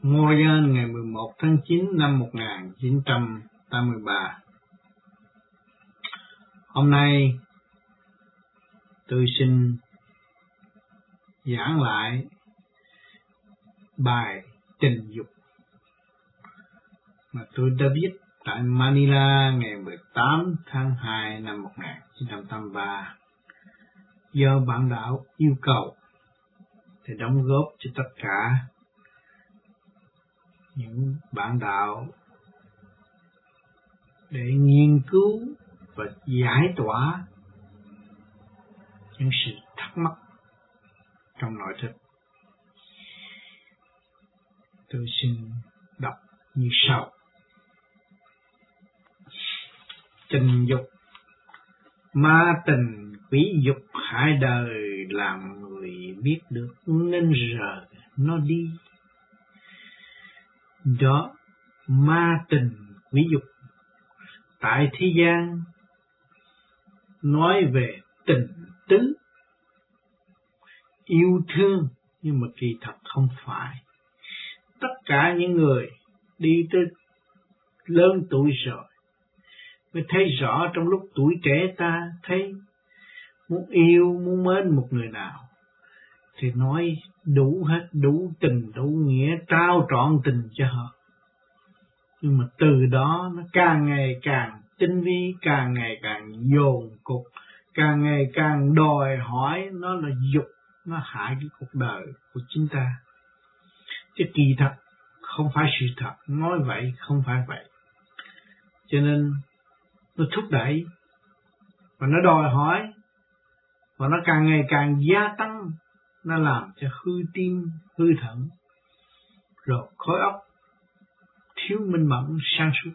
Montreal ngày 11 tháng 9 năm 1983. Hôm nay tôi xin giảng lại bài tình dục mà tôi đã viết tại Manila ngày 18 tháng 2 năm 1983 do bạn đạo yêu cầu để đóng góp cho tất cả những bạn đạo để nghiên cứu và giải tỏa những sự thắc mắc trong nội thức. Tôi xin đọc như sau. Tình dục, ma tình quỷ dục hại đời, làm người biết được nên rờ nó đi. Đó, ma tình quỷ dục tại thế gian nói về tình tứ, yêu thương, nhưng mà kỳ thật không phải. Tất cả những người đi tới lớn tuổi rồi mới thấy rõ trong lúc tuổi trẻ ta thấy muốn yêu, muốn mến một người nào thì nói đủ hết, đủ tình, đủ nghĩa, trao trọn tình cho họ. Nhưng mà từ đó nó càng ngày càng tinh vi, càng ngày càng dồn cục, càng ngày càng đòi hỏi, nó là dục, nó hại cái cuộc đời của chúng ta. Chứ kỳ thật không phải sự thật, nói vậy không phải vậy. Cho nên nó thúc đẩy và nó đòi hỏi và nó càng ngày càng gia tăng, nó làm cho hư tim, hư thận, rồi khối óc thiếu minh mẫn sáng suốt.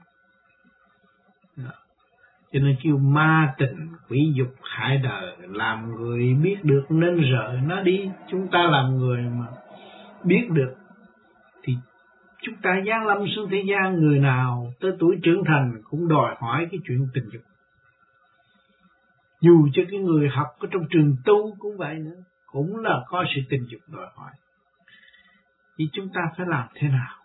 Cho nên kêu ma tình quỷ dục hại đời, làm người biết được nên rời nó đi. Chúng ta làm người mà biết được thì chúng ta giáng lâm xuống thế gian, người nào tới tuổi trưởng thành cũng đòi hỏi cái chuyện tình dục. Dù cho cái người học ở trong trường tu cũng vậy nữa, cũng là có sự tình dục đòi hỏi. Thì chúng ta phải làm thế nào?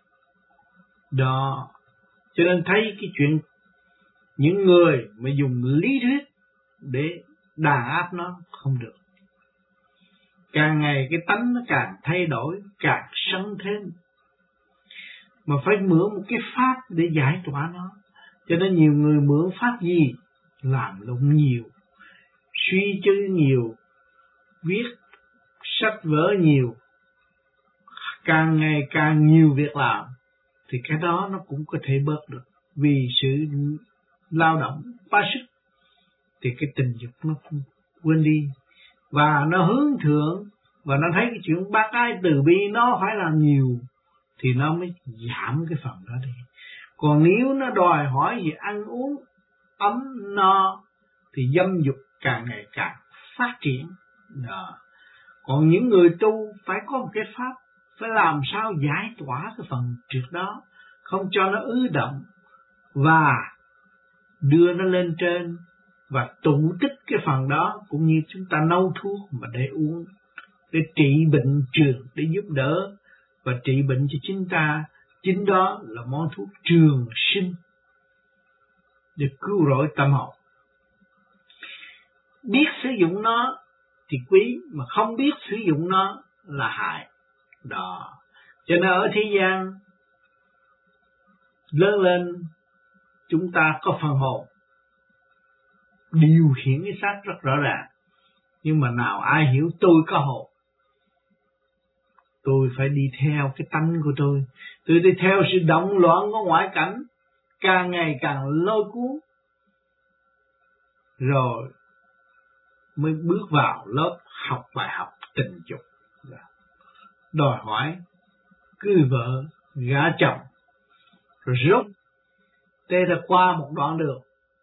Đó, cho nên thấy cái chuyện những người mà dùng lý thuyết để đàn áp nó không được. Càng ngày cái tánh nó càng thay đổi, càng sân thêm. Mà phải mượn một cái pháp để giải tỏa nó. Cho nên nhiều người mượn pháp gì? Làm lụng nhiều, suy tư nhiều, viết sách vở nhiều, càng ngày càng nhiều việc làm, thì cái đó nó cũng có thể bớt được. Vì sự lao động quá sức thì cái tình dục nó cũng quên đi, và nó hướng thượng, và nó thấy cái chuyện bác ái từ bi nó phải làm nhiều thì nó mới giảm cái phần đó đi. Còn nếu nó đòi hỏi gì ăn uống ấm no thì dâm dục càng ngày càng phát triển. Đó. Còn những người tu phải có một cái pháp, phải làm sao giải tỏa cái phần trượt đó, không cho nó ứ động, và đưa nó lên trên, và tụ tích cái phần đó, cũng như chúng ta nấu thuốc mà để uống, để trị bệnh trường, để giúp đỡ và trị bệnh cho chúng ta. Chính đó là món thuốc trường sinh để cứu rỗi tâm hồn. Biết sử dụng nó thì quý, mà không biết sử dụng nó là hại. Đó. Cho nên ở thế gian lớn lên chúng ta có phần hồn điều khiển cái xác rất rõ ràng, nhưng mà nào ai hiểu tôi có hồn. Tôi phải đi theo cái tánh của tôi đi theo sự động loạn của ngoại cảnh, càng ngày càng lôi cuốn, rồi mới bước vào lớp học bài học tình dục, đòi hỏi cưới vợ, gả chồng, rồi rốt tê đã qua một đoạn đường,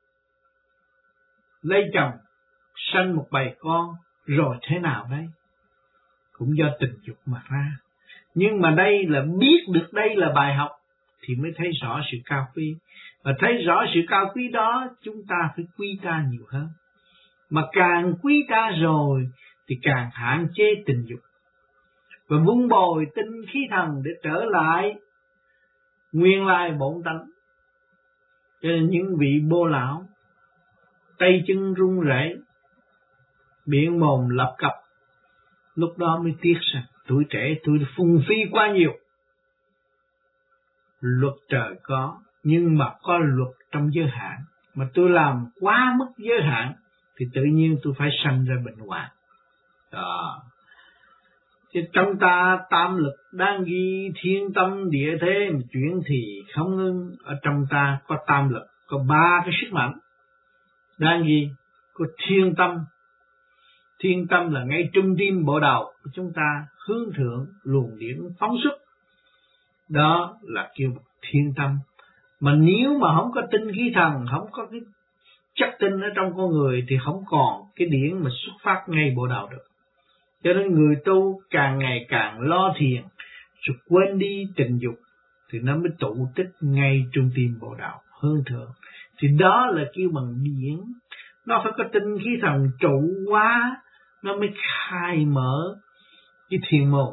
lấy chồng, sanh một bầy con, rồi thế nào đấy? Cũng do tình dục mà ra. Nhưng mà đây là biết được đây là bài học thì mới thấy rõ sự cao quý. Và thấy rõ sự cao quý đó, chúng ta phải quý ta nhiều hơn. Mà càng quý ta rồi thì càng hạn chế tình dục. và vun bồi tinh khí thần để trở lại nguyên lai bổn tánh. Cho nên những vị bô lão tay chân run rẩy, miệng mồm lập cập, lúc đó mới tiếc rằng tuổi trẻ tôi phung phí quá nhiều. Luật trời có, nhưng mà có luật trong giới hạn, mà tôi làm quá mức giới hạn thì tự nhiên tôi phải sanh ra bệnh hoạn. Đó. Chứ trong ta tam lực đang ghi thiên tâm địa thế, mà chuyển thì không ngưng. Ở trong ta có tam lực, có ba cái sức mạnh đang ghi. Có thiên tâm. Thiên tâm là ngay trung tim bộ đầu của chúng ta, hướng thượng luồng điển phóng xuất. Đó là kêu thiên tâm. Mà nếu mà không có tinh khí thần, không có cái chất tinh ở trong con người thì không còn cái điển mà xuất phát ngay bộ đầu được. Cho nên người tu càng ngày càng lo thiền, rồi quên đi tình dục, thì nó mới tụ tích ngay trung tim bộ đầu hướng thượng. Thì đó là kêu bằng điển. Nó phải có tinh khí thần trụ quá, nó mới khai mở cái thiền môn.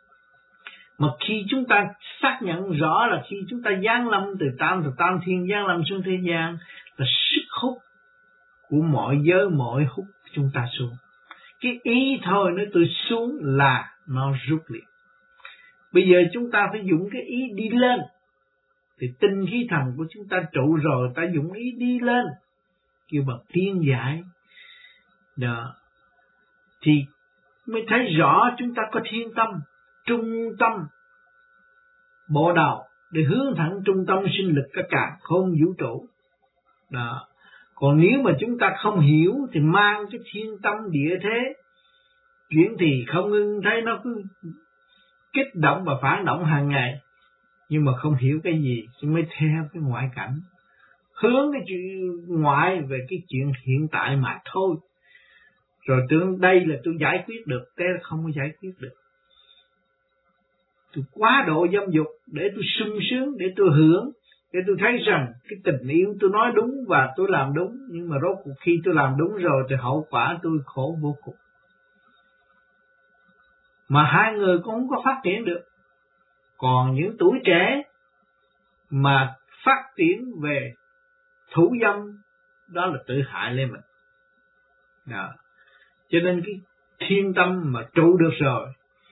Mà khi chúng ta xác nhận rõ là khi chúng ta giáng lâm từ tam thiên giáng lâm xuống thế gian, là sức hút của mọi giới mọi hút chúng ta xuống. Cái ý thôi nếu tôi xuống là nó rút liền. Bây giờ chúng ta phải dùng cái ý đi lên, thì tinh khí thần của chúng ta trụ rồi, ta dùng ý đi lên, kêu bằng tiên giải. Đó. Thì mới thấy rõ chúng ta có thiên tâm, trung tâm, bộ đầu để hướng thẳng trung tâm sinh lực cả càn khôn vũ trụ. Đó. Còn nếu mà chúng ta không hiểu thì mang cái thiên tâm địa thế, chuyển thì không ngưng, thấy nó cứ kích động và phản động hàng ngày, nhưng mà không hiểu cái gì, thì mới theo cái ngoại cảnh, hướng cái chuyện ngoại về cái chuyện hiện tại mà thôi. Rồi tưởng đây là tôi giải quyết được, thế không có giải quyết được. Tôi quá độ dâm dục để tôi sung sướng, để tôi hưởng, để tôi thấy rằng cái tình yêu tôi nói đúng và tôi làm đúng. Nhưng mà rốt cuộc khi tôi làm đúng rồi thì hậu quả tôi khổ vô cùng. Mà hai người cũng không có phát triển được. Còn những tuổi trẻ mà phát triển về thủ dâm, đó là tự hại lên mình. Đó. Cho nên cái thiên tâm mà trụ được rồi,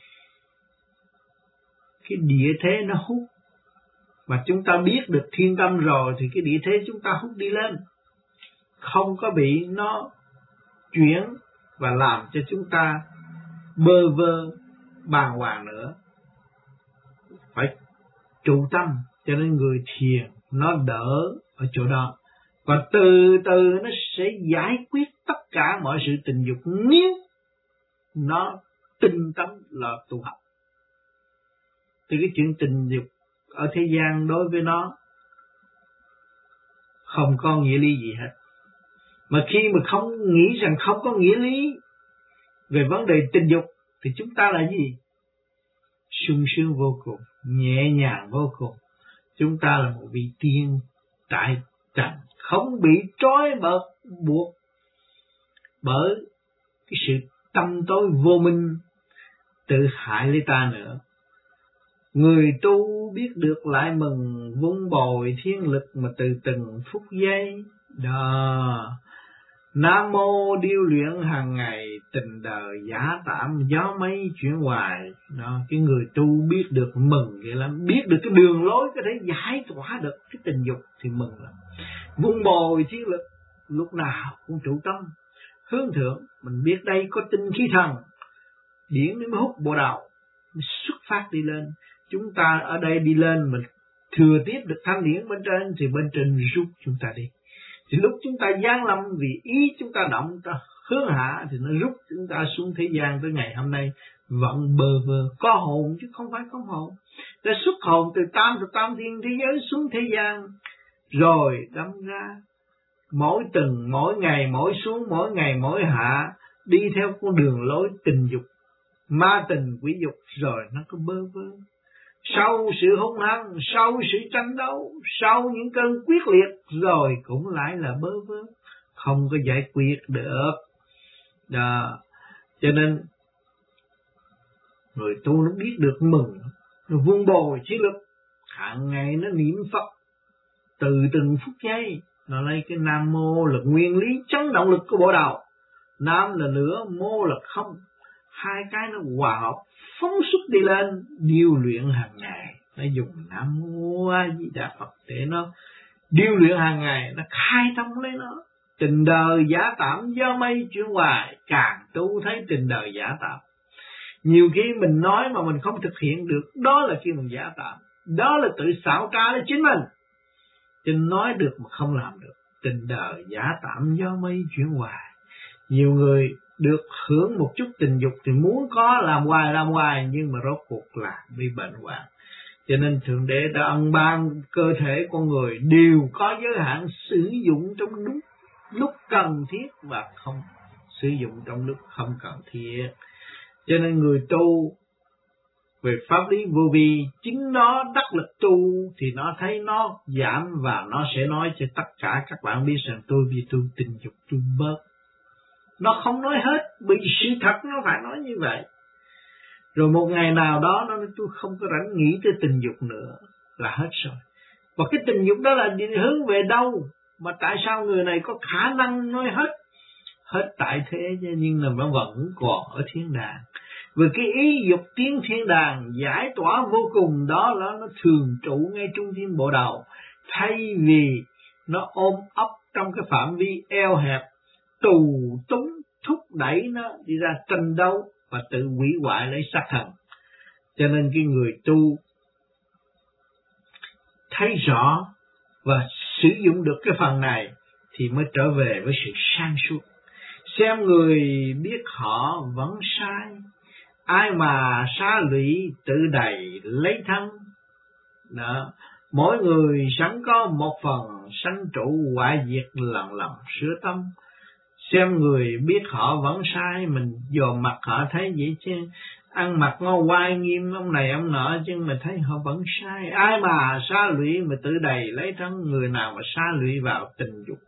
cái địa thế nó hút. Mà chúng ta biết được thiên tâm rồi thì cái địa thế chúng ta hút đi lên, không có bị nó chuyển và làm cho chúng ta bơ vơ bàng hoàng nữa. Phải trụ tâm, cho nên người thiền nó đỡ ở chỗ đó. Và từ từ nó sẽ giải quyết tất cả mọi sự tình dục nếu nó tinh tấn là tu học. Thì cái chuyện tình dục ở thế gian đối với nó không có nghĩa lý gì hết. Mà khi mà không nghĩ rằng không có nghĩa lý về vấn đề tình dục thì chúng ta là gì? Sung sướng vô cùng, nhẹ nhàng vô cùng. Chúng ta là một vị tiên tại trần, không bị trói buộc bởi cái sự tâm tối vô minh tự hại lấy ta nữa. Người tu biết được lại mừng, vun bồi thiên lực mà từ từng phút giây. Đó. Nam mô điêu luyện hàng ngày, tình đời giả tạm gió mây chuyển hoài. Đó. Cái người tu biết được mừng vậy lắm, biết được cái đường lối có thể giải tỏa được cái tình dục thì mừng lắm. Vun bồi thiên lực lúc nào cũng trụ tâm hướng thượng. Mình biết đây có tinh khí thần, điển mới hút bộ đầu, mới xuất phát đi lên. Chúng ta ở đây đi lên, mình thừa tiếp được thanh điển bên trên, thì bên trên rút chúng ta đi. Thì lúc chúng ta giáng lâm vì ý chúng ta động, ta hướng hạ thì nó rút chúng ta xuống thế gian tới ngày hôm nay vẫn bơ vơ, có hồn chứ không phải không hồn. Đã xuất hồn từ tam thiên thế giới xuống thế gian, rồi đâm ra mỗi từng, mỗi ngày mỗi xuống, mỗi ngày mỗi hạ, đi theo con đường lối tình dục, ma tình quỷ dục, rồi nó có bơ vơ. Sau sự hung hăng, sau sự tranh đấu, sau những cơn quyết liệt, rồi cũng lại là bơ vơ, không có giải quyết được. Đó. Cho nên Người tu nó biết được mừng, nó vun bồi chiến lực, hàng ngày nó niệm Phật, từ từng phút giây nó lấy cái Nam Mô là nguyên lý chấn động lực của bộ đầu. Nam là lửa, mô là không, hai cái nó hòa hợp phóng xuất đi lên, điêu luyện hàng ngày. Nó dùng Nam Mô A Di Đà Phật để nó điêu luyện hàng ngày, nó khai thông lấy nó. Tình đời giả tạm do mây chuyển hoài, càng tu thấy tình đời giả tạm. Nhiều khi mình nói mà mình không thực hiện được, đó là khi mình giả tạm, đó là tự xạo trá lấy chính mình. Chính nói được mà không làm được. Tình đời giả tạm do mây chuyển hoài. Nhiều người được hưởng một chút tình dục thì muốn có làm hoài, nhưng mà rốt cuộc là bị bệnh hoạn. Cho nên Thượng Đế đã ân ban cơ thể con người đều có giới hạn, sử dụng trong đúng lúc cần thiết và không sử dụng trong lúc không cần thiết. Cho nên người tu về pháp lý vô vi, chính nó đắc lực tu thì nó thấy nó giảm, và nó sẽ nói cho tất cả các bạn biết rằng tôi vì tôi tình dục tôi bớt. Nó không nói hết, bởi vì sự thật nó phải nói như vậy. Rồi một ngày nào đó nó nói tôi không có rảnh nghĩ tới tình dục nữa, là hết rồi. Và cái tình dục đó là hướng về đâu? Mà tại sao người này có khả năng nói hết tại thế, nhưng mà nó vẫn còn ở thiên đàng. Vì cái ý dục tiến thiên đàng giải tỏa vô cùng đó là nó thường trụ ngay trung tâm bộ đầu, thay vì nó ôm ấp trong cái phạm vi eo hẹp, tù túng thúc đẩy nó đi ra tranh đấu và tự hủy hoại lấy sát thần. Cho nên cái người tu thấy rõ và sử dụng được cái phần này thì mới trở về với sự sáng suốt. Xem người biết họ vẫn sai, ai mà xa lụy tự đầy lấy thân. Đó. Mỗi người sẵn có một phần sanh trụ hoại diệt, lần lần sửa tâm. Xem người biết họ vẫn sai, mình dòm mặt họ thấy vậy chứ, ăn mặc ngô oai nghiêm ông này ông nọ, chứ mà thấy họ vẫn sai. Ai mà xa lụy mà tự đầy lấy thân, người nào mà xa lụy vào tình dục,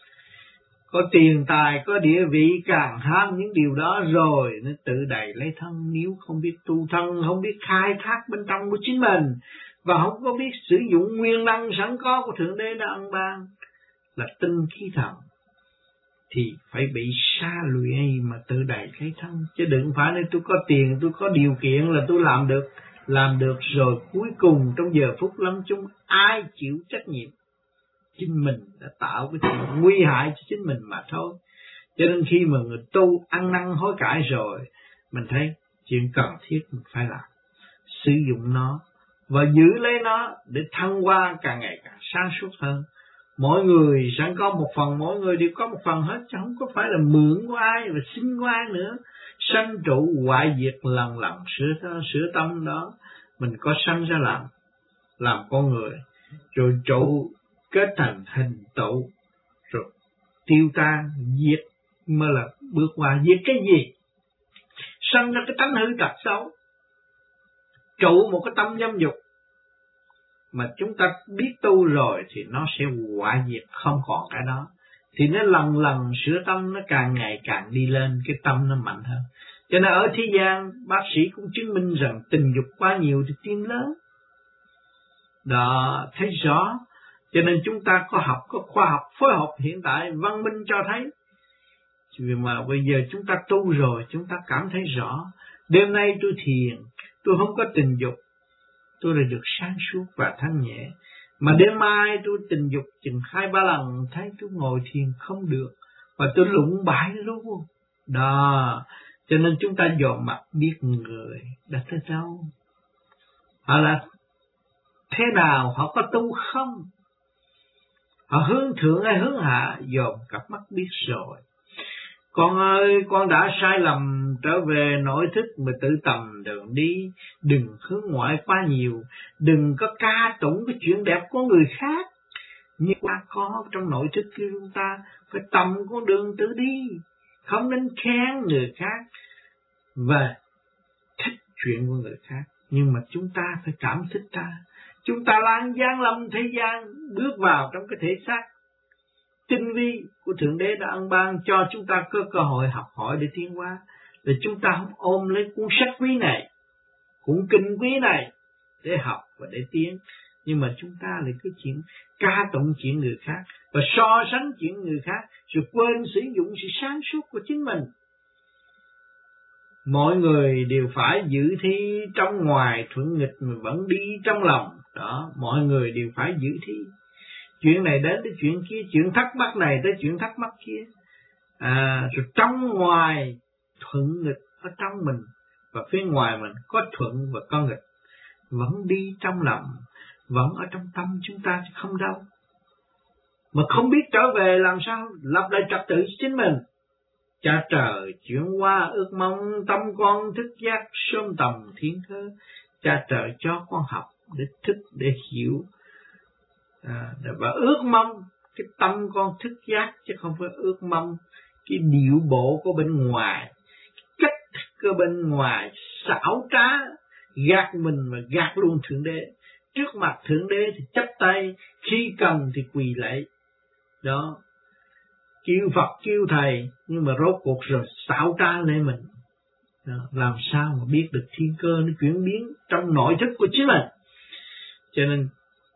có tiền tài, có địa vị, càng ham những điều đó rồi nó tự đầy lấy thân. Nếu không biết tu thân, không biết khai thác bên trong của chính mình, và không có biết sử dụng nguyên năng sẵn có của Thượng Đế đã ân ban là tinh khí thần, thì phải bị xa lụy mà tự đầy lấy thân. Chứ đừng phải nên tôi có tiền, tôi có điều kiện là tôi làm được rồi cuối cùng trong giờ phút lâm chung ai chịu trách nhiệm? Chính mình đã tạo cái chuyện nguy hại cho chính mình mà thôi. Cho nên khi mà người tu ăn năn hối cải rồi, mình thấy chuyện cần thiết mình phải làm, sử dụng nó và giữ lấy nó để thăng hoa càng ngày càng sáng suốt hơn. Mỗi người sẵn có một phần, mỗi người đều có một phần hết, chứ không có phải là mượn của ai và xin của ai nữa. Sanh trụ hoại diệt, lần lần sửa tâm đó. Mình có sanh ra làm con người, rồi trụ kết thành hình tụ, rồi tiêu tan diệt, mới là bước qua. Diệt cái gì? Sanh ra cái tánh hư tật xấu, trụ một cái tâm dâm dục, mà chúng ta biết tu rồi thì nó sẽ hoại diệt, không còn cái đó. Thì nó lần lần sửa tâm, nó càng ngày càng đi lên, cái tâm nó mạnh hơn. Cho nên ở thế gian bác sĩ cũng chứng minh rằng tình dục quá nhiều thì tim lớn. Đó, thấy rõ. Cho nên chúng ta có khoa học phối hợp hiện tại văn minh cho thấy. Vì mà bây giờ chúng ta tu rồi, chúng ta cảm thấy rõ. Đêm nay tôi thiền, tôi không có tình dục, tôi đã được sáng suốt và thanh nhẹ. Mà đêm mai tôi tình dục chừng 2-3 lần, thấy tôi ngồi thiền không được, và tôi lụng bại luôn. Đó, cho nên chúng ta dòm mặt biết người đã tới đâu, họ là thế nào, họ có tu không, họ hướng thượng hay hướng hạ, dòm cặp mắt biết rồi. Con ơi, con đã sai lầm, trở về nội thức mà tự tầm đường đi, đừng hướng ngoại quá nhiều, đừng có ca tụng cái chuyện đẹp của người khác. Như ta có trong nội thức của chúng ta, phải tầm con đường tự đi, không nên khen người khác và thích chuyện của người khác. Nhưng mà chúng ta phải cảm thích ta. Chúng ta là gian lâm thế gian, bước vào trong cái thể xác tinh vi của Thượng Đế đã ân ban cho chúng ta có cơ hội học hỏi để tiến hóa. Để chúng ta không ôm lấy cuốn sách quý này cũng kinh quý này để học và để tiến. Nhưng mà chúng ta lại cứ chuyện ca tụng chuyện người khác và so sánh chuyện người khác, rồi quên sử dụng sự sáng suốt của chính mình. Mọi người đều phải dự thi trong ngoài thuận nghịch mà vẫn đi trong lòng. Đó, mọi người đều phải dự thi. Chuyện này đến tới chuyện kia, chuyện thắc mắc này tới chuyện thắc mắc kia. Rồi trong ngoài thuận nghịch ở trong mình, và phía ngoài mình có thuận và có nghịch, vẫn đi trong lòng, vẫn ở trong tâm chúng ta chứ không đâu. Mà không biết trở về làm sao lập lại trật tự chính mình. Cha trời chuyển qua ước mong tâm con thức giác sớm tầm thiên cơ. Cha trời cho con học để thức, để hiểu, và ước mong cái tâm con thức giác, chứ không phải ước mong cái điệu bộ của bên ngoài, cách thức ở bên ngoài xảo trá, gạt mình mà gạt luôn Thượng Đế. Trước mặt Thượng Đế thì chắp tay, khi cần thì quỳ lạy. Đó, kêu Phật kêu Thầy, nhưng mà rốt cuộc rồi xảo trá lên mình. Đó, làm sao mà biết được thiên cơ nó chuyển biến trong nội thức của chính mình. Cho nên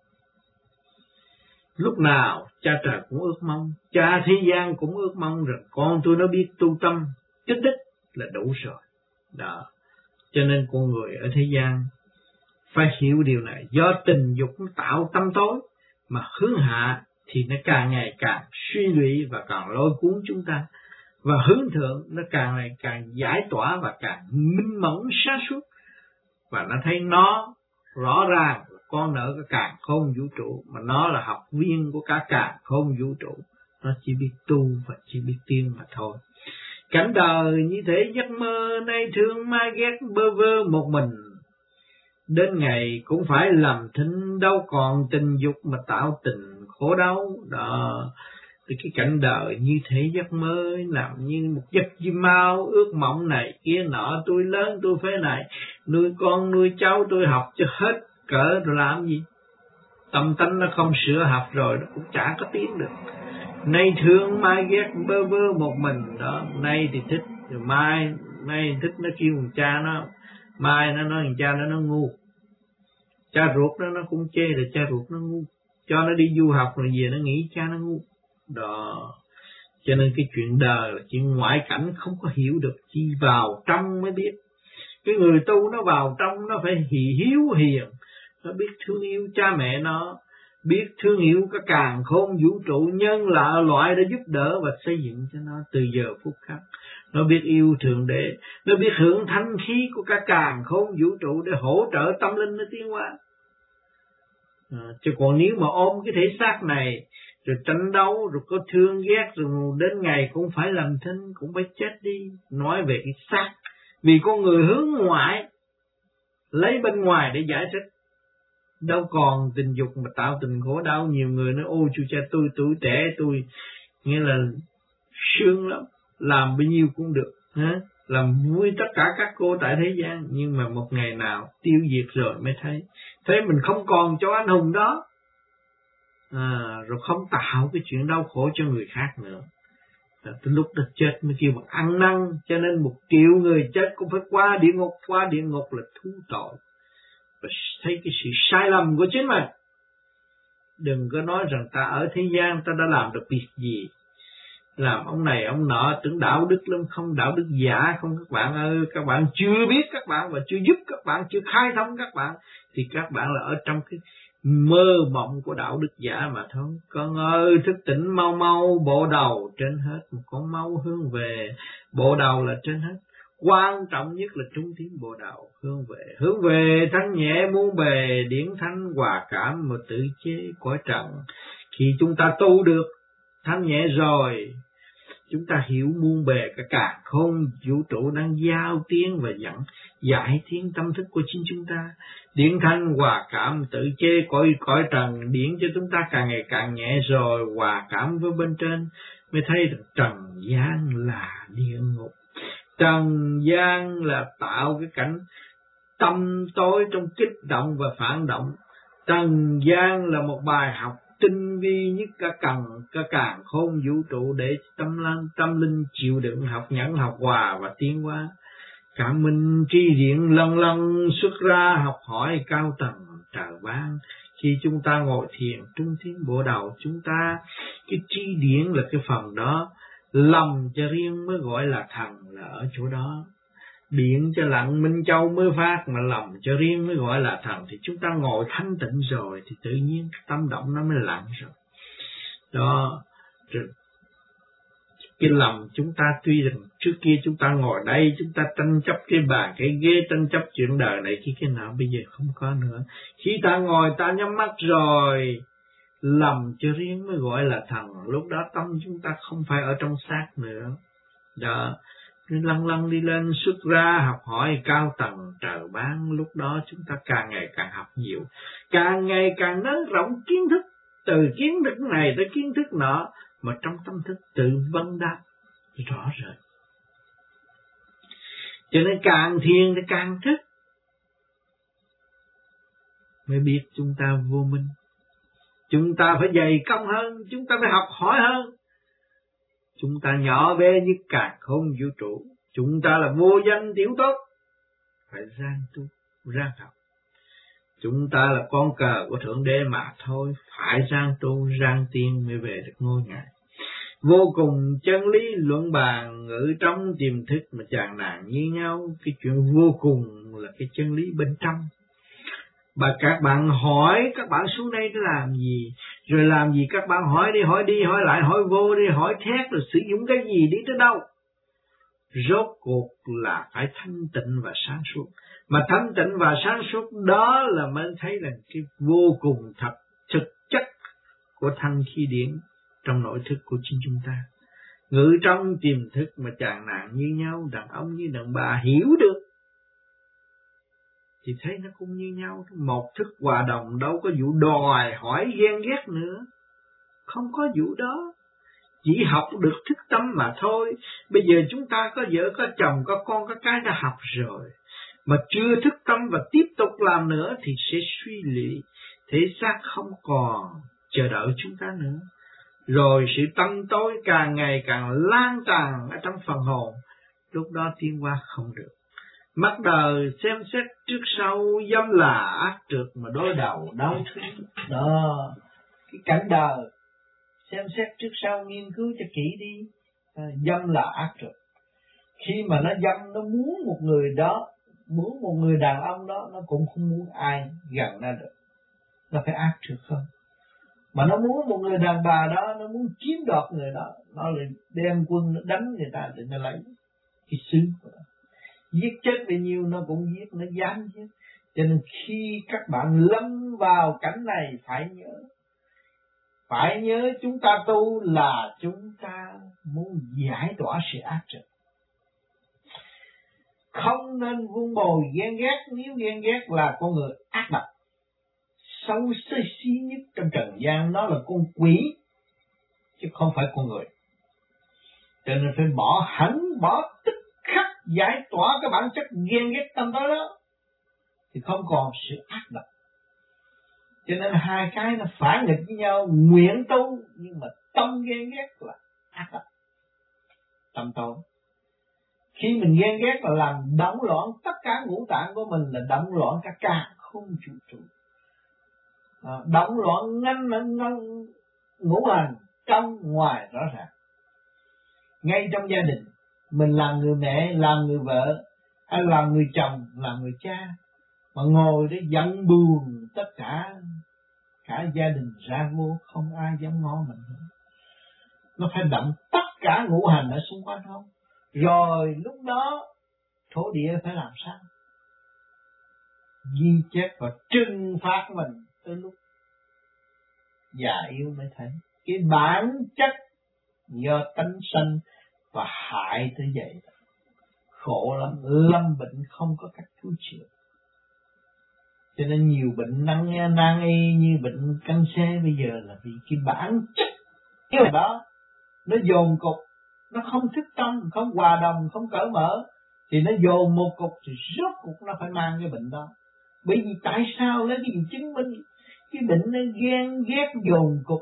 lúc nào cha trời cũng ước mong, cha thế gian cũng ước mong rằng con tôi nó biết tu tâm tích đức là đủ rồi. Đó, cho nên con người ở thế gian phải hiểu điều này. Do tình dục nó tạo tâm tối, mà hướng hạ thì nó càng ngày càng suy lụy và càng lôi cuốn chúng ta. Và hướng thượng nó càng ngày càng giải tỏa và càng minh mẫn sáng suốt. Và nó thấy nó rõ ràng con nợ cái càn khôn vũ trụ, mà nó là học viên của cả càn khôn vũ trụ. Nó chỉ biết tu và chỉ biết tiên mà thôi. Cảnh đời như thế giấc mơ, nay thương mai ghét bơ vơ một mình. Đến ngày cũng phải làm thinh, đâu còn tình dục mà tạo tình khổ đau. Đó, thì cái cảnh đời như thế giấc mơ, làm như một giấc chim mau, ước mộng này kia nọ, tôi lớn tôi phải này, nuôi con nuôi cháu tôi học cho hết cỡ rồi làm gì. Tâm tánh nó không sửa học rồi nó cũng chả có tiến được. Nay thương mai ghét bơ vơ một mình. Đó, nay thì thích, rồi mai thích nó kêu thằng cha nó, mai nó nói thằng cha nó ngu. Cha ruột nó cũng chê là cha ruột nó ngu, cho nó đi du học rồi về nó nghĩ cha nó ngu. Đó, cho nên cái chuyện đời là chuyện ngoại cảnh, không có hiểu được, chỉ vào trong mới biết. Cái người tu nó vào trong nó phải hiếu hiền, nó biết thương yêu cha mẹ nó, biết thương yêu cái càn khôn vũ trụ, nhân là loại để giúp đỡ và xây dựng cho nó từ giờ phút khắc. Nó biết yêu Thượng Đế, nó biết hưởng thanh khí của cả càn khôn vũ trụ để hỗ trợ tâm linh nó tiến hóa. Chứ còn nếu mà ôm cái thể xác này, rồi tranh đấu, rồi có thương ghét, rồi đến ngày cũng phải làm thinh, cũng phải chết đi. Nói về cái xác, vì con người hướng ngoại, lấy bên ngoài để giải thích. Đâu còn tình dục mà tạo tình khổ đau. Nhiều người nói ôi chú cha tôi tuổi trẻ, tôi nghĩa là sướng lắm, làm bao nhiêu cũng được, làm vui tất cả các cô tại thế gian. Nhưng mà một ngày nào tiêu diệt rồi mới thấy mình không còn cho anh hùng đó, rồi không tạo cái chuyện đau khổ cho người khác nữa. Từ lúc đã chết mới kêu bằng ăn năn. Cho nên 1 triệu người chết cũng phải qua địa ngục. Qua địa ngục là thú tội, và thấy cái sự sai lầm của chính mình. Đừng có nói rằng ta ở thế gian ta đã làm được việc gì, làm ông này ông nọ, tưởng đạo đức lắm. Không, đạo đức giả không các bạn ơi. Các bạn chưa biết các bạn, và chưa giúp các bạn, chưa khai thông các bạn, thì các bạn là ở trong cái mơ mộng của đạo đức giả mà thôi. Con ơi, thức tỉnh mau mau, bộ đầu trên hết. Một con mau hướng về, bộ đầu là trên hết. Quan trọng nhất là trung tiến bộ đầu, hướng về thanh nhẹ muôn bề, điển thanh hòa cảm mà tự chế cõi trần. Khi chúng ta tu được thanh nhẹ rồi, chúng ta hiểu muôn bề cả càn khôn vũ trụ đang giao tiến và dẫn giải tiến tâm thức của chính chúng ta. Điển thanh hòa cảm tự chế cõi trần, điển cho chúng ta càng ngày càng nhẹ rồi, hòa cảm với bên trên mới thấy được trần gian là địa ngục. Trần gian là tạo cái cảnh tâm tối trong kích động và phản động. Trần gian là một bài học tinh vi nhất cả càn khôn vũ trụ để tâm linh chịu đựng, học nhẫn, học hòa và tiến hóa. Cảm minh tri điện lần lần xuất ra học hỏi cao tầng trời ban. Khi chúng ta ngồi thiền trung tiến bộ đầu chúng ta, cái tri điển là cái phần đó, lầm cho riêng mới gọi là thần là ở chỗ đó. Điện cho lặng Minh Châu mới phát, mà lầm cho riêng mới gọi là thần. Thì chúng ta ngồi thanh tịnh rồi thì tự nhiên tâm động nó mới lặng rồi. Đó, cái lầm chúng ta tuy rằng trước kia chúng ta ngồi đây, chúng ta tranh chấp cái bàn, cái ghế, tranh chấp chuyện đời này cái nào, bây giờ không có nữa. Khi ta ngồi ta nhắm mắt rồi, lầm cho riêng mới gọi là thần. Lúc đó tâm chúng ta không phải ở trong xác nữa. Đó, lăn lăn đi lên xuất ra học hỏi cao tầng trời ban. Lúc đó chúng ta càng ngày càng học nhiều, càng ngày càng nới rộng kiến thức, từ kiến thức này tới kiến thức nọ, mà trong tâm thức tự vấn đáp rõ rệt. Cho nên càng thiền thì càng thức, mới biết chúng ta vô minh. Chúng ta phải dày công hơn, chúng ta phải học hỏi hơn. Chúng ta nhỏ bé như càn khôn vũ trụ, chúng ta là vô danh tiểu tốt, phải ráng tu, ráng học. Chúng ta là con cờ của Thượng Đế mà thôi, phải ráng tu, ráng tiên mới về được ngôi Ngài. Vô cùng chân lý luận bàn, ngữ trong tiềm thức mà chàng nàng như nhau. Cái chuyện vô cùng là cái chân lý bên trong. Và các bạn hỏi, các bạn xuống đây để làm gì? Rồi làm gì các bạn hỏi đi, hỏi lại, hỏi vô đi, hỏi thét, rồi sử dụng cái gì đi tới đâu? Rốt cuộc là phải thanh tịnh và sáng suốt. Mà thanh tịnh và sáng suốt đó là mới thấy là cái vô cùng thật, thực chất của thanh khí điển trong nội thức của chính chúng ta. Ngự trong tiềm thức mà chàng nàng như nhau, đàn ông như đàn bà hiểu được thì thấy nó cũng như nhau. Một thức hòa đồng, đâu có vụ đòi hỏi ghen ghét nữa, không có vụ đó. Chỉ học được thức tâm mà thôi. Bây giờ chúng ta có vợ, có chồng, có con, có cái đã học rồi, mà chưa thức tâm và tiếp tục làm nữa thì sẽ suy lụy, thể xác không còn chờ đợi chúng ta nữa. Rồi sự tâm tối càng ngày càng lan tràn ở trong phần hồn, lúc đó tiến hóa không được. Mắt đời xem xét trước sau, dâm là ác trượt mà đối đầu đau thương. Đó, cái cảnh đời xem xét trước sau, nghiên cứu cho kỹ đi. Dâm là ác trượt. Khi mà nó dâm, nó muốn một người đó, muốn một người đàn ông đó, nó cũng không muốn ai gần nó được. Nó phải ác trượt không? Mà nó muốn một người đàn bà đó, nó muốn chiếm đoạt người đó, nó lại đem quân nó đánh người ta để nó lấy cái xứ của nó. Giết chết bao nhiêu nó cũng giết, nó dám giết. Cho nên khi các bạn lâm vào cảnh này phải nhớ chúng ta tu là chúng ta muốn giải tỏa sự ác trượt. Không nên vun bồi ghen ghét, nếu ghen ghét là con người ác độc, xấu xí nhất trong trần gian, nó là con quỷ chứ không phải con người. Cho nên phải bỏ hẳn, bỏ tức khắc, giải tỏa cái bản chất ghen ghét tâm tối đó, thì không còn sự ác độc. Cho nên hai cái nó phản nghịch với nhau. Nguyện tu nhưng mà tâm ghen ghét là ác độc, tâm tối. Khi mình ghen ghét là làm động loạn tất cả ngũ tạng của mình, là động loạn cả càn khôn vũ trụ. Động loạn ngũ hành trong ngoài rõ ràng. Ngay trong gia đình, mình làm người mẹ, làm người vợ, hay làm người chồng, làm người cha, mà ngồi để giận buồn tất cả gia đình ra vô, không ai dám ngó mình nữa. Nó phải động tất cả ngũ hành ở xung quanh không? Rồi lúc đó thổ địa phải làm sao? Ghi chép và trừng phạt mình tới lúc già yếu mới thấy. Cái bản chất do tánh sanh và hại tới vậy. Khổ lắm, lâm bệnh không có cách cứu chữa. Cho nên nhiều bệnh nan y như bệnh cancer bây giờ là vì cái bản chất cái đó nó dồn cục, nó không thức tâm, không hòa đồng, không cởi mở, thì nó dồn một cục thì rốt cuộc nó phải mang cái bệnh đó. Bởi vì tại sao lấy cái gì chứng minh cái bệnh nó ghen ghét dồn cục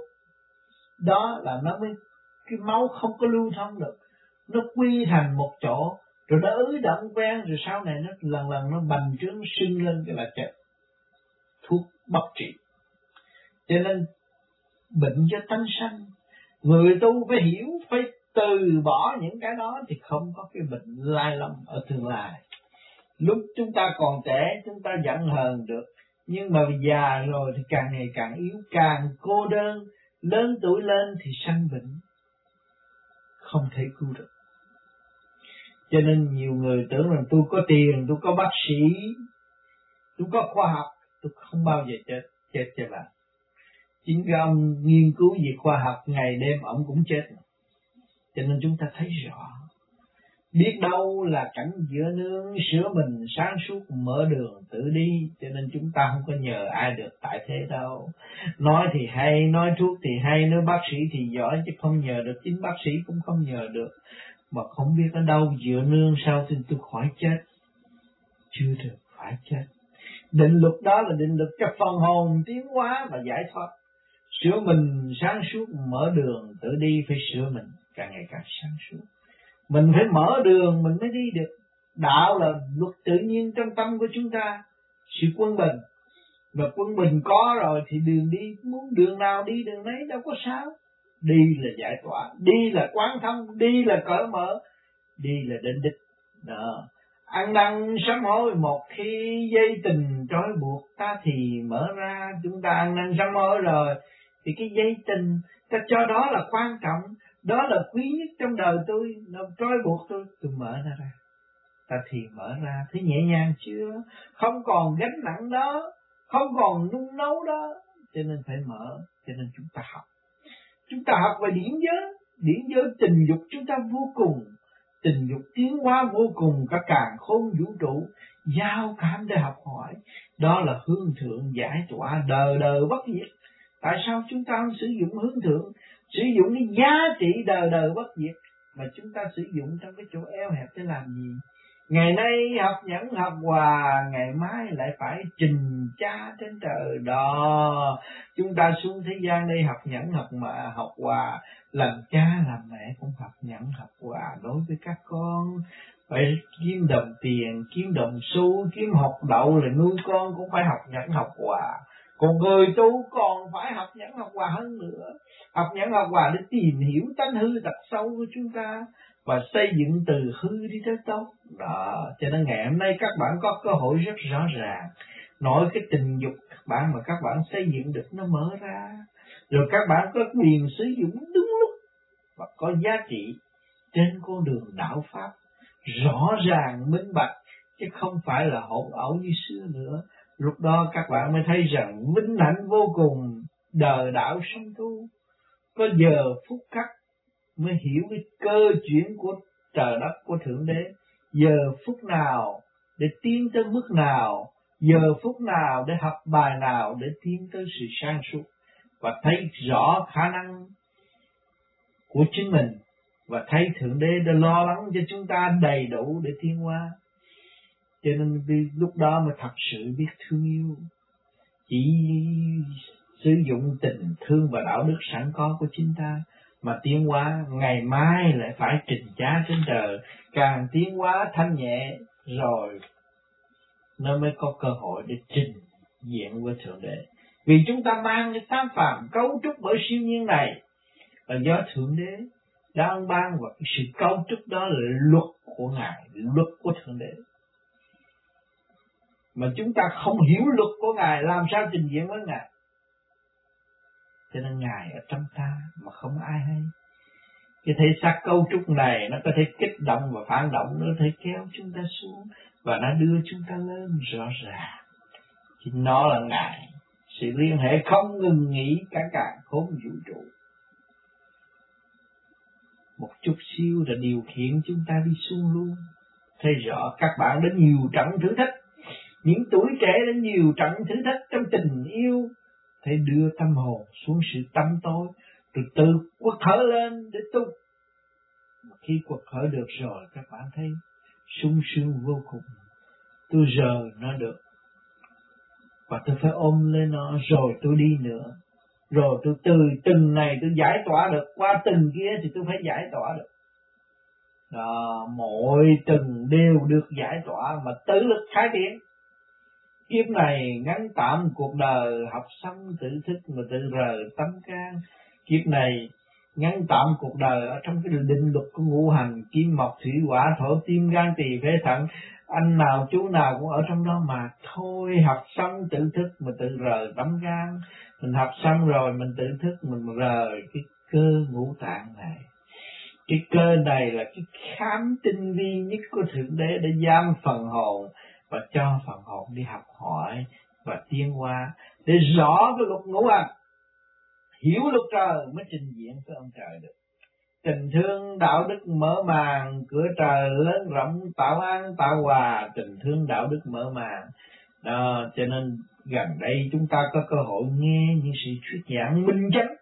đó là nó mới cái máu không có lưu thông được, nó quy thành một chỗ rồi nó ứ động quen, rồi sau này nó lần lần nó bành trướng sưng lên cái là chết. Thuốc bất trị. Cho nên bệnh do tánh sanh, người tu phải hiểu, phải từ bỏ những cái đó thì không có cái bệnh lai lắm ở tương lai. Lúc chúng ta còn trẻ chúng ta giận hờn được, nhưng mà già rồi thì càng ngày càng yếu, càng cô đơn, lớn tuổi lên thì sanh bệnh, không thể cứu được. Cho nên nhiều người tưởng rằng tôi có tiền, tôi có bác sĩ, tôi có khoa học, tôi không bao giờ chết cho bạn. Chính cái ông nghiên cứu về khoa học ngày đêm ông cũng chết. Cho nên chúng ta thấy rõ, biết đâu là cảnh giữa nương sửa mình sáng suốt mở đường tự đi. Cho nên chúng ta không có nhờ ai được tại thế đâu. Nói thì hay, nói thuốc thì hay, nói bác sĩ thì giỏi, chứ không nhờ được. Chính bác sĩ cũng không nhờ được. Mà không biết ở đâu dựa nương sao thì tôi khỏi chết. Chưa được, phải chết. Định luật đó là định luật cho phần hồn tiến hóa và giải thoát. Sửa mình sáng suốt mở đường tự đi, phải sửa mình càng ngày càng sáng suốt. Mình phải mở đường mình mới đi được. Đạo là luật tự nhiên trong tâm của chúng ta, sự quân bình. Và quân bình có rồi thì đường đi, muốn đường nào đi đường đấy, đâu có sao. Đi là giải tỏa, đi là quán thông, đi là cởi mở, đi là đến đích. Đó. Ăn năn sám hối, một khi dây tình trói buộc ta thì mở ra. Chúng ta ăn năn sám hối rồi thì cái dây tình ta cho đó là quan trọng, đó là quý nhất trong đời tôi, nó trói buộc tôi mở nó ra. Ta thì mở ra, thấy nhẹ nhàng chưa? Không còn gánh nặng đó, không còn nung nấu đó, cho nên phải mở. Cho nên chúng ta học. Chúng ta học về điển giới tình dục chúng ta vô cùng, tình dục tiến hóa vô cùng, cả càn khôn vũ trụ giao cảm để học hỏi. Đó là hướng thượng giải tỏa đời đời bất diệt. Tại sao chúng ta không sử dụng hướng thượng, sử dụng cái giá trị đời đời bất diệt, mà chúng ta sử dụng trong cái chỗ eo hẹp để làm gì? Ngày nay học nhẫn học hòa, ngày mai lại phải trình cha trên trời đó. Chúng ta xuống thế gian đây học nhẫn học hòa, làm cha làm mẹ cũng học nhẫn học hòa đối với các con. Phải kiếm đồng tiền, kiếm đồng xu, kiếm học đậu là nuôi con cũng phải học nhẫn học hòa. Còn người tu còn phải học nhẫn học hòa hơn nữa. Học nhẫn học hòa để tìm hiểu tánh hư tật sâu của chúng ta và xây dựng từ hư đi tới tốt. Đó, cho nên ngày hôm nay các bạn có cơ hội rất rõ ràng. Nói cái tình dục các bạn mà các bạn xây dựng được nó mở ra. Rồi các bạn có quyền sử dụng đúng lúc và có giá trị trên con đường đạo Pháp. Rõ ràng minh bạch, chứ không phải là hỗn ẩu như xưa nữa. Lúc đó các bạn mới thấy rằng vinh hạnh vô cùng, đời đạo song tu. Có giờ phút khắc mới hiểu cái cơ chuyển của trời đất, của Thượng Đế. Giờ phút nào để tiến tới mức nào, giờ phút nào để học bài nào để tiến tới sự sáng suốt. Và thấy rõ khả năng của chính mình, và thấy Thượng Đế đã lo lắng cho chúng ta đầy đủ để tiến hóa. Cho nên lúc đó mới thật sự biết thương yêu. Chỉ sử dụng tình thương và đạo đức sẵn có của chính ta mà tiến hóa, ngày mai lại phải trình giá trên trời. Càng tiến hóa thanh nhẹ rồi nó mới có cơ hội để trình diện với Thượng Đế. Vì chúng ta mang cái tám phàm cấu trúc bởi siêu nhiên này là do Thượng Đế đang ban, và cái sự cấu trúc đó là luật của Ngài, luật của Thượng Đế. Mà chúng ta không hiểu luật của Ngài làm sao trình diện với Ngài. Cho nên Ngài ở trong ta mà không ai hay. Cái thể xác cấu trúc này nó có thể kích động và phản động, nó có thể kéo chúng ta xuống và nó đưa chúng ta lên rõ ràng. Thì nó là Ngài, sự liên hệ không ngừng nghỉ cả càn khôn vũ trụ. Một chút xíu là điều khiển chúng ta đi xuống luôn. Thấy rõ các bạn đến nhiều trận thử thách, những tuổi trẻ đến nhiều trận thử thách trong tình yêu, thấy đưa tâm hồn xuống sự tâm tối, rồi tự quật khởi lên để tu. Khi quật khởi được rồi các bạn thấy sung sướng vô cùng. Tôi rời nó được và tôi phải ôm lên nó, rồi tôi đi nữa. Rồi tôi từ từng này tôi giải tỏa được, qua từng kia thì tôi phải giải tỏa được. đó, mỗi từng đều được giải tỏa mà tự lực khai triển. Kiếp này ngắn tạm cuộc đời, học xong tự thức mà tự rời tâm can. Kiếp này ngắn tạm cuộc đời ở trong cái định luật của ngũ hành kim mộc thủy hỏa thổ tim gan tỳ phế thận, anh nào chú nào cũng ở trong đó mà thôi. Học xong tự thức mà tự rời tâm can. Mình học xong rồi mình tự thức mình rời cái cơ ngũ tạng này. Cái cơ này là cái khám tinh vi nhất của Thượng Đế để giam phần hồn và cho phần hồn đi học hỏi và tiến hóa để rõ cái luật ngũ hành, hiểu luật trời mới trình diện với ông trời được. Tình thương đạo đức mở màn, cửa trời lớn rộng tạo an tạo hòa. Tình thương đạo đức mở màn đó, cho nên gần đây chúng ta có cơ hội nghe những sự thuyết giảng minh chánh,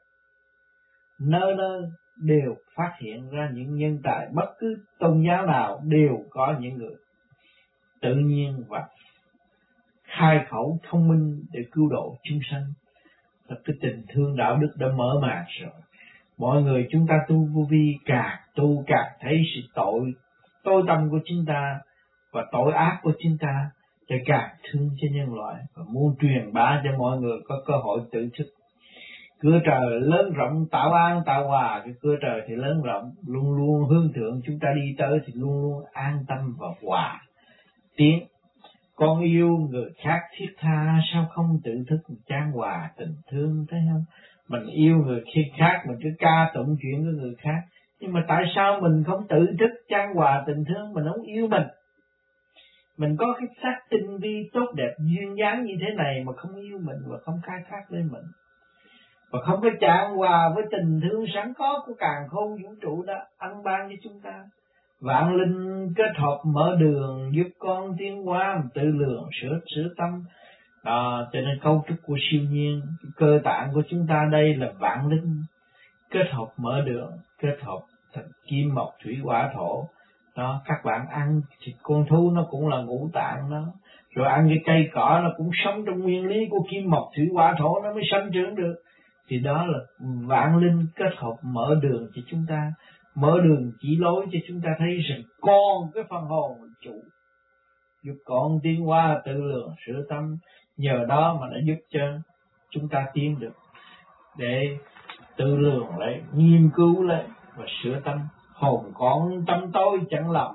nơi nơi đều phát hiện ra những nhân tài, bất cứ tôn giáo nào đều có những người tự nhiên và khai khẩu thông minh để cứu độ chúng sanh. Và cái tình thương đạo đức đã mở màn rồi. Mọi người chúng ta tu vô vi, càng tu càng thấy sự tối tâm của chúng ta và tội ác của chúng ta, để càng thương cho nhân loại và muốn truyền bá cho mọi người có cơ hội tự thức. Cửa trời lớn rộng tạo an tạo hòa. Cái cửa trời thì lớn rộng, luôn luôn hướng thượng, chúng ta đi tới thì luôn luôn an tâm và hòa tiến. Con yêu người khác thiết tha, sao không tự thức chan hòa tình thương, thấy không? Mình yêu người khác mình cứ ca tụng chuyện với người khác, nhưng mà tại sao mình không tự thức chan hòa tình thương? Mình không yêu mình. Mình có cái xác tinh vi tốt đẹp duyên dáng như thế này mà không yêu mình và không khai thác lên mình, và không có chan hòa với tình thương sẵn có của càn khôn vũ trụ đã ăn ban cho chúng ta. Vạn linh kết hợp mở đường, giúp con tiến hóa tự lượng sửa tâm. Cho nên cấu trúc của siêu nhiên, cơ tạng của chúng ta đây là vạn linh kết hợp mở đường, kết hợp thành kim mộc thủy hỏa thổ. Đó, các bạn ăn thịt con thú nó cũng là ngũ tạng đó, rồi ăn cái cây cỏ nó cũng sống trong nguyên lý của kim mộc thủy hỏa thổ nó mới sanh trưởng được. Thì đó là vạn linh kết hợp mở đường cho chúng ta, mở đường chỉ lối cho chúng ta thấy rằng con cái phần hồn chủ, giúp con tiến hóa tự lượng sửa tâm. Nhờ đó mà nó giúp cho chúng ta tiến được, để tự lượng lại, nghiên cứu lại và sửa tâm. Hồn con tâm tối chẳng lầm,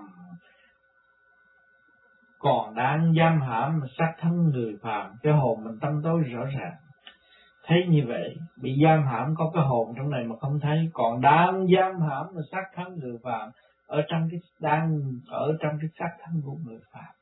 còn đang giam hãm xác thân người phàm. Cái hồn mình tâm tối rõ ràng, thấy như vậy, bị giam hãm có cái hồn trong này mà không thấy, còn đang giam hãm là xác thân người phàm, ở trong cái xác thân của người phàm.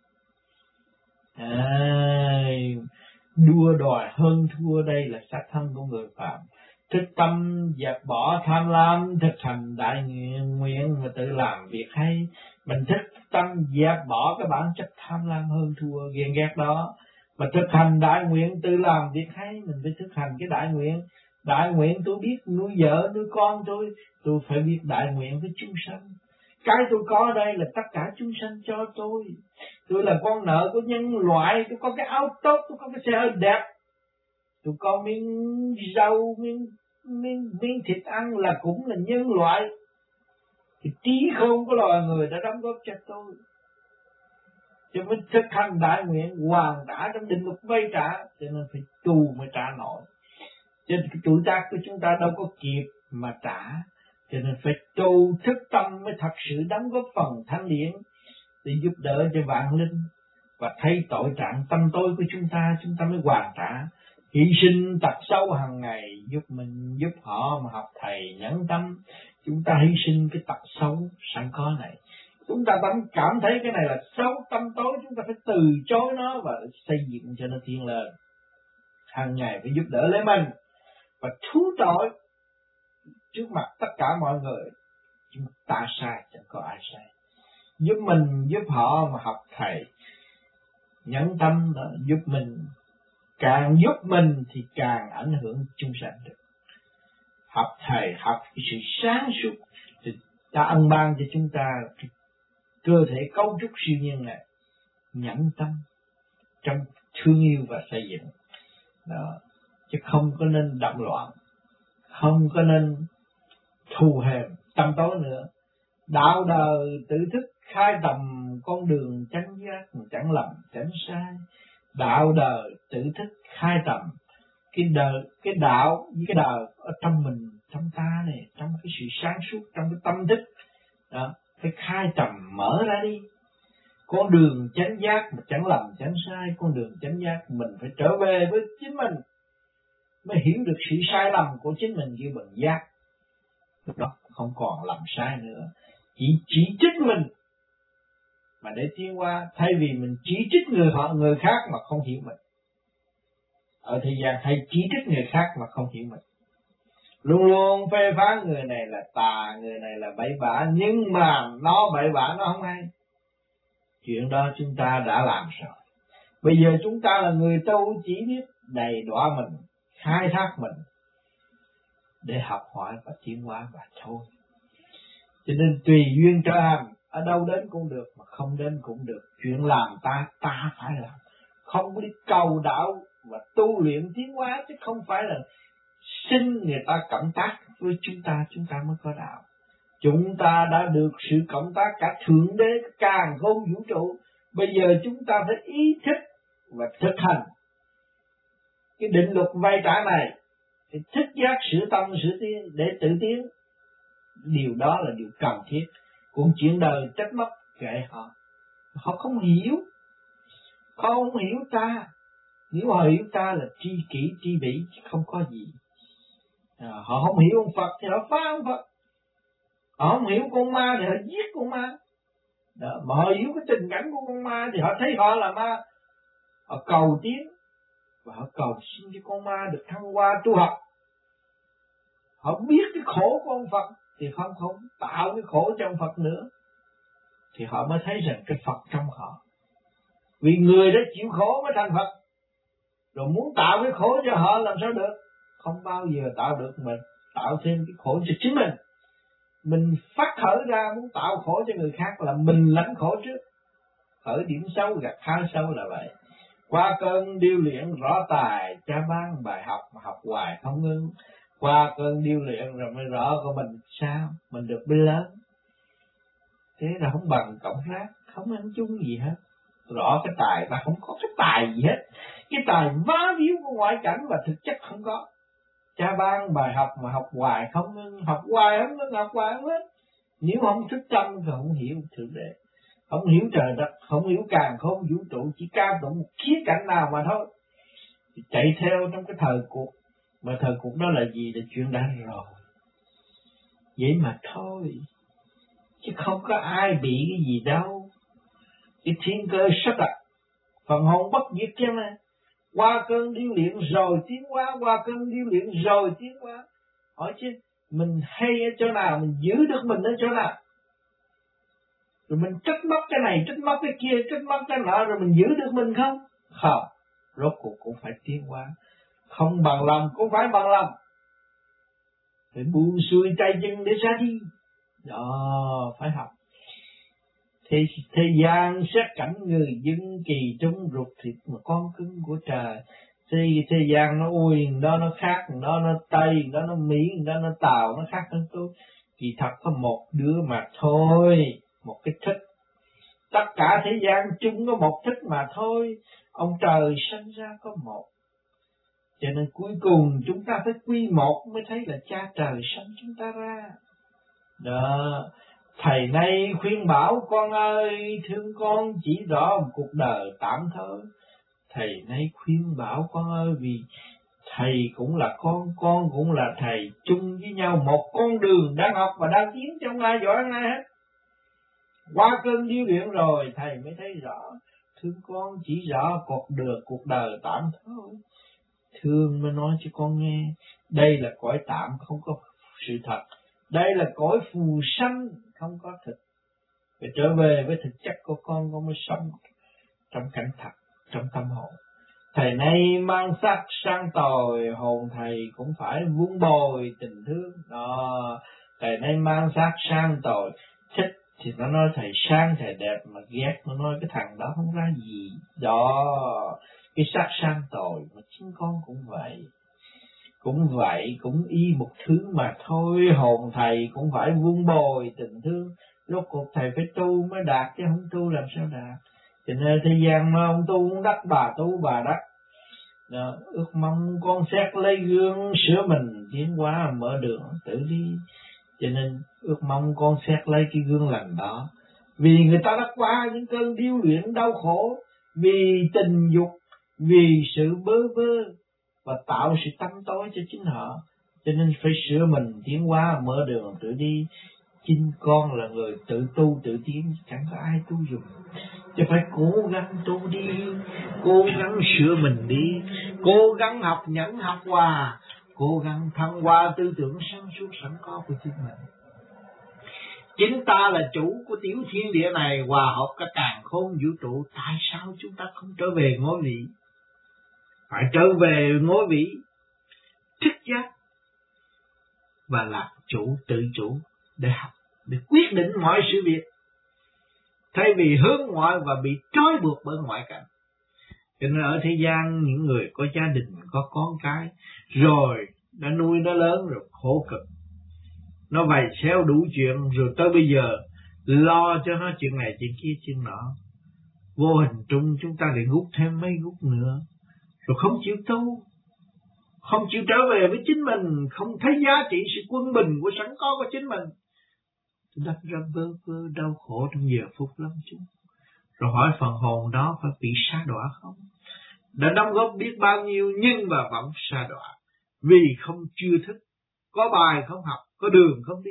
Đua đòi hơn thua đây là xác thân của người phàm. Thức tâm dẹp bỏ tham lam, thực hành đại nguyện và tự làm việc hay. Mình thức tâm dẹp bỏ cái bản chất tham lam hơn thua ghen ghét đó, mà thực hành đại nguyện tự làm việc hay. Mình phải thực hành cái đại nguyện. Đại nguyện tôi biết nuôi vợ nuôi con tôi phải biết đại nguyện với chúng sanh. Cái tôi có đây là tất cả chúng sanh cho tôi. Tôi là con nợ của nhân loại, tôi có cái áo tốt, tôi có cái xe hơi đẹp, tôi có miếng rau, miếng thịt ăn là cũng là nhân loại. Thì trí khôn của loài người đã đóng góp cho tôi. Cho nên thực hành đại nguyện hoàn trả trong định luật vay trả, cho nên phải tu mới trả nổi. Cho nên tuổi tác của chúng ta đâu có kịp mà trả, cho nên phải tu thức tâm mới thật sự đóng góp phần thánh điển để giúp đỡ cho vạn linh và thấy tội trạng tâm tối của chúng ta mới hoàn trả. Hy sinh tật xấu hàng ngày giúp mình giúp họ mà học thầy nhẫn tâm. Chúng ta hy sinh cái tật xấu sẵn có này. Chúng ta cảm thấy cái này là xấu tâm tối, chúng ta phải từ chối nó và xây dựng cho nó tiến lên. Hàng ngày phải giúp đỡ lấy mình và thú tội trước mặt tất cả mọi người. Chúng ta sai chẳng có ai sai. Giúp mình giúp họ mà học thầy nhẫn tâm đó, giúp mình. Càng giúp mình thì càng ảnh hưởng chúng sanh được. Học thầy học cái sự sáng suốt thì ta ân ban cho chúng ta cái cơ thể cấu trúc siêu nhiên này, nhẫn tâm trong thương yêu và xây dựng đó, chứ không có nên động loạn, không có nên thù hèn tâm tối nữa, Đạo đời tự thức khai tầm con đường chánh giác, chẳng lầm chẳng sai. Đạo đời tự thức khai tầm cái đạo với cái đời ở trong mình, trong ta này, trong cái sự sáng suốt, trong cái tâm thức đó, phải khai tầm mở ra đi. Con đường chánh giác mà chẳng lầm chẳng sai, con đường chánh giác mình phải trở về với chính mình mới hiểu được sự sai lầm của chính mình kêu bằng giác. Lúc đó không còn làm sai nữa, chỉ trích mình mà để tiến qua, thay vì mình chỉ trích người khác mà không hiểu mình. Ở thế gian hay chỉ trích người khác mà không hiểu mình, luôn luôn phê phán người này là tà, người này là bậy bạ, nhưng mà nó bậy bạ nó không hay. Chuyện đó chúng ta đã làm rồi. Bây giờ chúng ta là người tu chỉ biết đầy đọa mình, khai thác mình để học hỏi và tiến hóa và thôi. Cho nên tùy duyên trở hành, ở đâu đến cũng được mà không đến cũng được. Chuyện làm ta phải làm, không có đi cầu đạo và tu luyện tiến hóa, chứ không phải là xin người ta cộng tác với chúng ta mới có đạo. Chúng ta đã được sự cộng tác cả Thượng Đế, càn khôn vũ trụ. Bây giờ chúng ta phải ý thức và thực hành cái định luật vay trả này, thì thức giác sửa tâm sửa tiến để tự tiến. Điều đó là điều cần thiết. Còn chuyện đời trách móc kệ họ, họ không hiểu, họ không hiểu ta. Nếu họ hiểu ta là tri kỷ tri bỉ chứ không có gì. Họ không hiểu ông Phật thì họ phá ông Phật, họ không hiểu con ma thì họ giết con ma. Đó, mà họ hiểu cái tình cảnh của con ma thì họ thấy họ là ma, họ cầu tiến và họ cầu xin cho con ma được thăng hoa tu học. Họ biết cái khổ của ông Phật thì không tạo cái khổ cho ông Phật nữa, thì họ mới thấy rằng cái Phật trong họ. Vì người đã chịu khổ mới thành Phật, rồi muốn tạo cái khổ cho họ làm sao được? Không bao giờ tạo được, mình tạo thêm cái khổ cho chính mình. Mình phát khởi ra muốn tạo khổ cho người khác là mình lãnh khổ trước. Khởi điểm xấu gặt hái xấu là vậy. Qua cơn điêu luyện rõ tài, cha ban bài học mà học hoài không ngưng. Qua cơn điêu luyện rồi mới rõ của mình sao, mình được bên lớn. Thế là không bằng cộng rác, không ăn chung gì hết. Rõ cái tài, ta không có cái tài gì hết. Cái tài vá víu của ngoại cảnh và thực chất không có. Cha ban bài học mà học hoài không ngưng, học hoài không ngưng, học hoài không hết. Nếu không thức tâm thì không hiểu Thượng Đế, không hiểu trời đất, không hiểu càn khôn vũ trụ, chỉ ca tụng một khía cạnh nào mà thôi. Thì chạy theo trong cái thời cuộc, mà thời cuộc đó là gì? Là chuyện đã rồi. Vậy mà thôi, chứ không có ai bị cái gì đâu. Cái thiên cơ sắp đặt, phần hồn bất diệt kia mà. Qua cơn điêu luyện rồi tiến hóa, qua cơn điêu luyện rồi tiến hóa. Hỏi chứ mình hay ở chỗ nào, mình giữ được mình ở chỗ nào? Rồi mình trách móc cái này, trách móc cái kia, trách móc cái nọ, rồi mình giữ được mình không? Không, rốt cuộc cũng phải tiến hóa. Không bằng lòng cũng phải bằng lòng, phải buông xuôi tay chân để ra đi. Đó, phải học. Thế gian xét cảnh người dân kỳ trung ruột thịt mà con cưng của trời. Thế gian nó ui, đó nó khác, đó nó Tây, đó nó Mỹ, đó nó Tàu, nó khác hơn tôi. Kỳ thật có một đứa mà thôi, một cái thức. Tất cả thế gian chung có một thức mà thôi. Ông trời sinh ra có một. Cho nên cuối cùng chúng ta phải quy một mới thấy là cha trời sinh chúng ta ra. Đó. Thầy nay khuyên bảo con ơi, thương con chỉ rõ một cuộc đời tạm thôi. Thầy nay khuyên bảo con ơi, vì thầy cũng là con cũng là thầy, chung với nhau một con đường đang học và đang tiến, trong ai giỏi hơn ai hết. Qua cơn điêu luyện rồi thầy mới thấy rõ, thương con chỉ rõ cuộc đời tạm thôi. Thương mới nói cho con nghe, đây là cõi tạm không có sự thật. Đây là cõi phù sanh không có thực. Phải trở về với thực chất của con mới sống trong cảnh thật, trong tâm hồn. Thầy nay mang sắc sang tồi, hồn thầy cũng phải vun bồi tình thương. Đó, thầy nay mang sắc sang tồi, thích thì nó nói thầy sang thầy đẹp, mà ghét nó nói cái thằng đó không ra gì. Đó, cái sắc sang tồi mà chính con cũng vậy. Cũng y một thứ mà thôi, hồn thầy cũng phải vun bồi tình thương. Rốt cuộc thầy phải tu mới đạt, chứ không tu làm sao đạt. Cho nên thế gian mà ông tu cũng đắc, bà tu bà đắc. Đó, ước mong con xét lấy gương sửa mình, tiến hóa mở đường tự đi. Cho nên ước mong con xét lấy cái gương lành đó. Vì người ta đã qua những cơn điêu luyện đau khổ, vì tình dục, vì sự bơ vơ, và tạo sự tăm tối cho chính họ. Cho nên phải sửa mình, tiến hóa mở đường tự đi. Chính con là người tự tu tự tiến, chẳng có ai tu dùng. Chứ phải cố gắng tu đi, cố gắng sửa mình đi, cố gắng học nhẫn học hòa, cố gắng thăng hoa tư tưởng sáng suốt sẵn có của chính mình. Chính ta là chủ của tiểu thiên địa này, hòa hợp cả càn khôn vũ trụ. Tại sao chúng ta không trở về ngôi vị? Phải trở về ngôi vị thức giác và làm chủ, tự chủ để học, để quyết định mọi sự việc, thay vì hướng ngoại và bị trói buộc bởi ngoại cảnh. Cho nên ở thế gian, những người có gia đình, có con cái, rồi đã nuôi nó lớn rồi khổ cực, nó vầy xéo đủ chuyện, rồi tới bây giờ lo cho nó chuyện này chuyện kia chuyện nọ. Vô hình trung chúng ta lại gút thêm mấy gút nữa, rồi không chịu tu, không chịu trở về với chính mình, không thấy giá trị sự quân bình của sẵn có của chính mình, đâm ra bơ vơ đau khổ trong giờ phút lắm chúng. Rồi hỏi phần hồn đó phải bị sa đọa không? Đã đóng góp biết bao nhiêu nhưng mà vẫn sa đọa, vì không chưa thức, có bài không học, có đường không đi.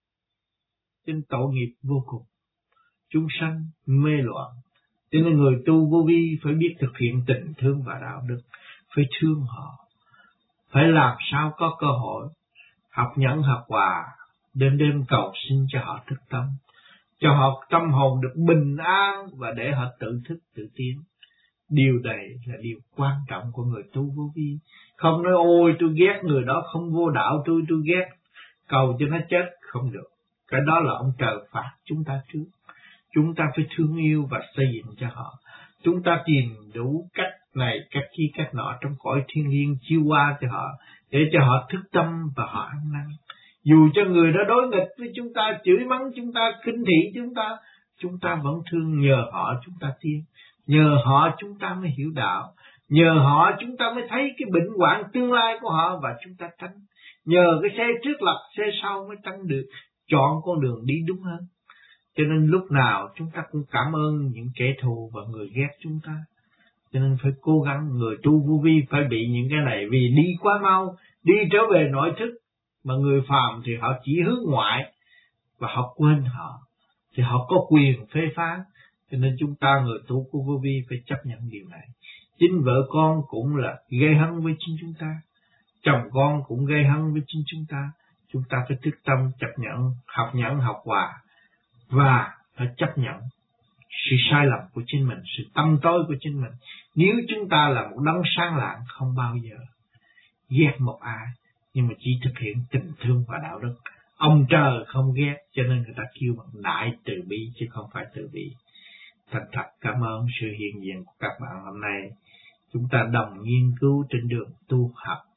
Trên tội nghiệp vô cùng, chúng sanh mê loạn. Cho nên người tu vô vi phải biết thực hiện tình thương và đạo đức, phải thương họ, phải làm sao có cơ hội học nhẫn học hòa, đêm đêm cầu xin cho họ thức tâm, cho họ tâm hồn được bình an và để họ tự thức tự tiến. Điều này là điều quan trọng của người tu vô vi. Không nói ôi tôi ghét người đó không vô đạo, tôi ghét, cầu cho nó chết, không được. Cái đó là ông trời phạt chúng ta trước. Chúng ta phải thương yêu và xây dựng cho họ. Chúng ta tìm đủ cách này, cách kia, cách nọ trong cõi thiên liêng chiêu qua cho họ, để cho họ thức tâm và họ ăn năn. Dù cho người đó đối nghịch với chúng ta, chửi mắng chúng ta, khinh thị chúng ta vẫn thương. Nhờ họ chúng ta tiến, nhờ họ chúng ta mới hiểu đạo, nhờ họ chúng ta mới thấy cái bệnh hoạn tương lai của họ và chúng ta tránh. Nhờ cái xe trước lật xe sau mới tránh được, chọn con đường đi đúng hơn. Cho nên lúc nào chúng ta cũng cảm ơn những kẻ thù và người ghét chúng ta. Cho nên phải cố gắng, người tu vô vi phải bị những cái này, vì đi quá mau, đi trở về nội thức. Mà người phàm thì họ chỉ hướng ngoại và họ quên họ, thì họ có quyền phê phán. Cho nên chúng ta người tu của vô vi phải chấp nhận điều này. Chính vợ con cũng là gây hấn với chính chúng ta, chồng con cũng gây hấn với chính chúng ta. Chúng ta phải thức tâm chấp nhận, học nhẫn học hòa, và phải chấp nhận sự sai lầm của chính mình, sự tâm tối của chính mình. Nếu chúng ta là một đấng sáng lạng, không bao giờ ghét một ai, nhưng mà chỉ thực hiện tình thương và đạo đức. Ông trời không ghét, cho nên người ta kêu bằng đại từ bi chứ không phải từ bi. Thành thật cảm ơn sự hiện diện của các bạn hôm nay. Chúng ta đồng nghiên cứu trên đường tu học